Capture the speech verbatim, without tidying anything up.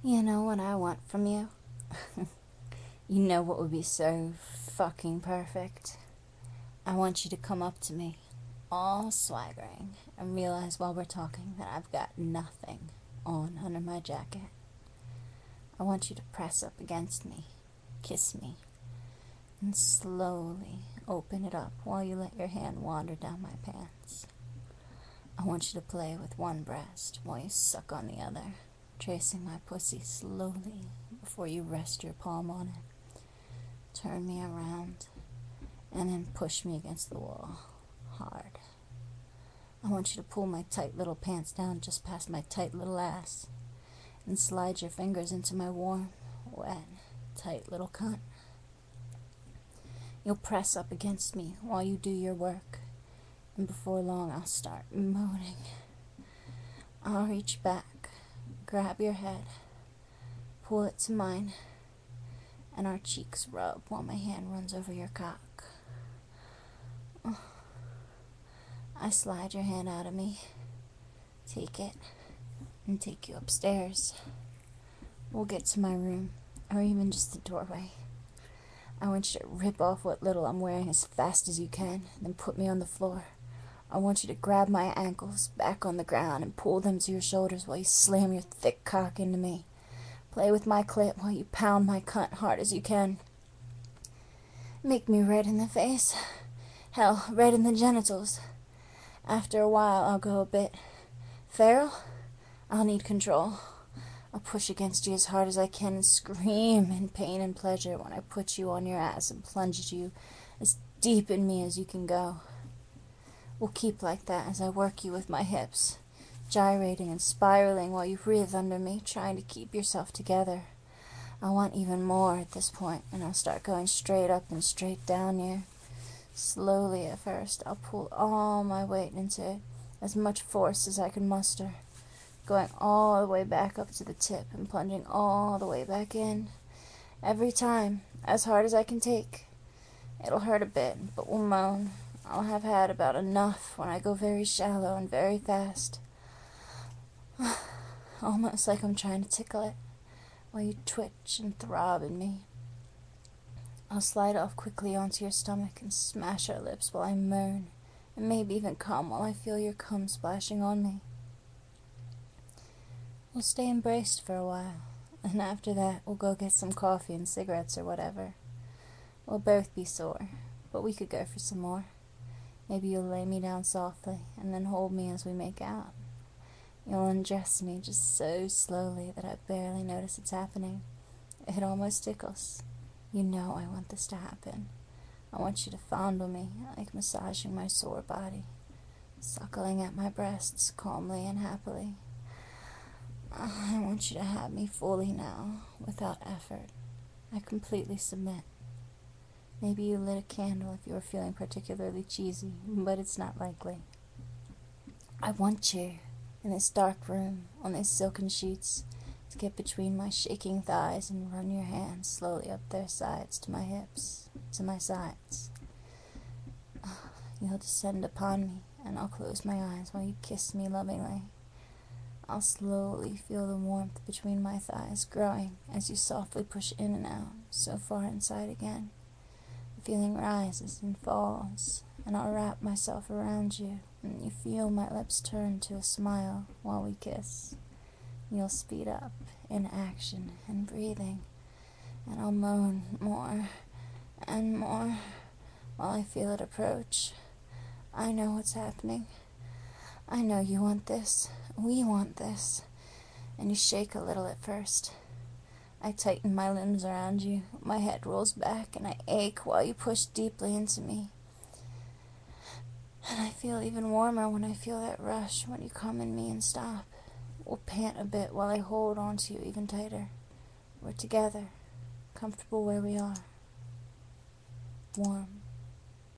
You know what I want from you? You know what would be so fucking perfect? I want you to come up to me, all swaggering, and realize while we're talking that I've got nothing on under my jacket. I want you to press up against me, kiss me, and slowly open it up while you let your hand wander down my pants. I want you to play with one breast while you suck on the other, tracing my pussy slowly before you rest your palm on it. Turn me around, and then push me against the wall, hard. I want you to pull my tight little pants down just past my tight little ass, and slide your fingers into my warm, wet, tight little cunt. You'll press up against me while you do your work, and before long I'll start moaning. I'll reach back, grab your head, pull it to mine, and our cheeks rub while my hand runs over your cock. I slide your hand out of me, take it, and take you upstairs. We'll get to my room, or even just the doorway. I want you to rip off what little I'm wearing as fast as you can, then put me on the floor. I want you to grab my ankles back on the ground and pull them to your shoulders while you slam your thick cock into me. Play with my clit while you pound my cunt hard as you can. Make me red in the face. Hell, red in the genitals. After a while, I'll go a bit feral. I'll need control. I'll push against you as hard as I can and scream in pain and pleasure when I put you on your ass and plunge you as deep in me as you can go. We'll keep like that as I work you with my hips, gyrating and spiraling while you writhe under me, trying to keep yourself together. I want even more at this point, and I'll start going straight up and straight down here. Slowly at first, I'll pull all my weight into it, as much force as I can muster, going all the way back up to the tip and plunging all the way back in. Every time, as hard as I can take. It'll hurt a bit, but we'll moan. I'll have had about enough when I go very shallow and very fast. Almost like I'm trying to tickle it, while you twitch and throb in me. I'll slide off quickly onto your stomach and smash our lips while I moan, and maybe even come while I feel your cum splashing on me. We'll stay embraced for a while, and after that we'll go get some coffee and cigarettes or whatever. We'll both be sore, but we could go for some more. Maybe you'll lay me down softly, and then hold me as we make out. You'll undress me just so slowly that I barely notice it's happening. It almost tickles. You know I want this to happen. I want you to fondle me, like massaging my sore body, suckling at my breasts calmly and happily. I want you to have me fully now, without effort. I completely submit. Maybe you lit a candle if you were feeling particularly cheesy, but it's not likely. I want you, in this dark room, on these silken sheets, to get between my shaking thighs and run your hands slowly up their sides to my hips, to my sides. You'll descend upon me, and I'll close my eyes while you kiss me lovingly. I'll slowly feel the warmth between my thighs growing as you softly push in and out, so far inside again. The feeling rises and falls, and I'll wrap myself around you, and you feel my lips turn to a smile while we kiss. You'll speed up in action and breathing, and I'll moan more and more while I feel it approach. I know what's happening. I know you want this. We want this. And you shake a little at first. I tighten my limbs around you. My head rolls back, and I ache while you push deeply into me. And I feel even warmer when I feel that rush when you come in me and stop. We'll pant a bit while I hold on to you even tighter. We're together, comfortable where we are. Warm.